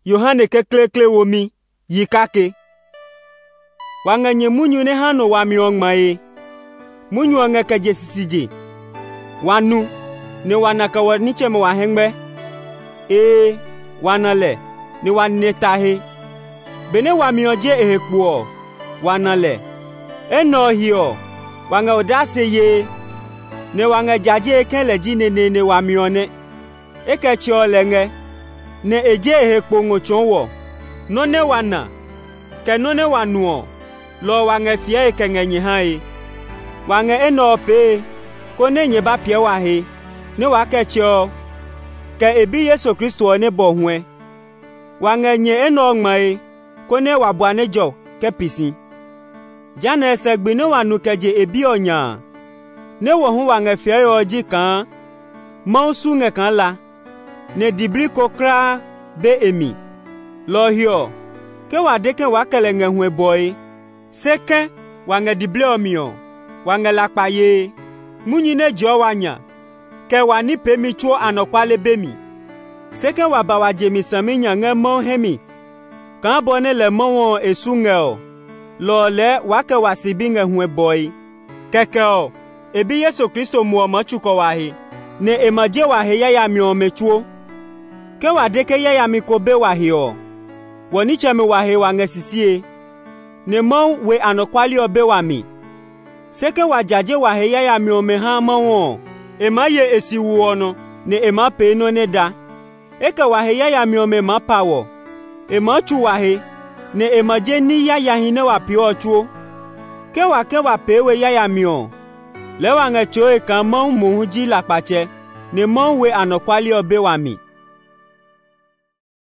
Yohane ke kle womi yikake. Wanga nye munyu ne hano wa miongmae. Munyu wanga ka jesisije. Wanu ne wanaka waniche me wa hengbe. Wanale ne wanetahe. Bene wa mioje ehekpuo. Wanale. Eno hiyo. Wanga odase ye. Ne wanga jaje kele jine ne wa mione. Eke chio lenge. Ne eje ehekpo ngochonwo. No ne wana. Ke no ne wanuo. Lo wanga fie eke ngenye hai. Wanga eno pe. Kone nye ba pie wahe. Ne wake chio. Ke ebi Yesu Kristo ne bohwe. Wanga nye eno ngmae. Kone wabwane jo ke pisi. Jane segbi ne wanu keje ebi onya. Ne wohu wanga fie oji kan. Mausu nge kan la. Ne dibri kokra be emi. Lo hio. Ke wadeke wakele nge hwe boy. Seke wanga dibli omio. Wanga lakpa ye. Munyi ne jo wanya. Ke wani pemi chuo anokwale bemi. Seke wabawa jemi saminya nge mon hemi. Kan bone le mon esu ngeo. Lo le wake wasibi nge hwe boy. Kekeo. Ebi Yesu Kristo muo machuko wahi. Ne emaje wahi ya mio mechuo. Ke wadeke ya mikobe wahi o. Woniche me wahi wange sisie. Ne mon we anokwali obe wami. Seke wajaje wahi ya mio meha mon. Ema ye esi wuono. Ne ema pe no ne da. Eke wahi ya mio me ma pawo. Ema chu wahi. Ne emaje ni ya hine wapi ochuo. Ke wa pewe ya mio. Le wange choe kan mon muhuji lakpache. Ne mon we anokwali obe wami.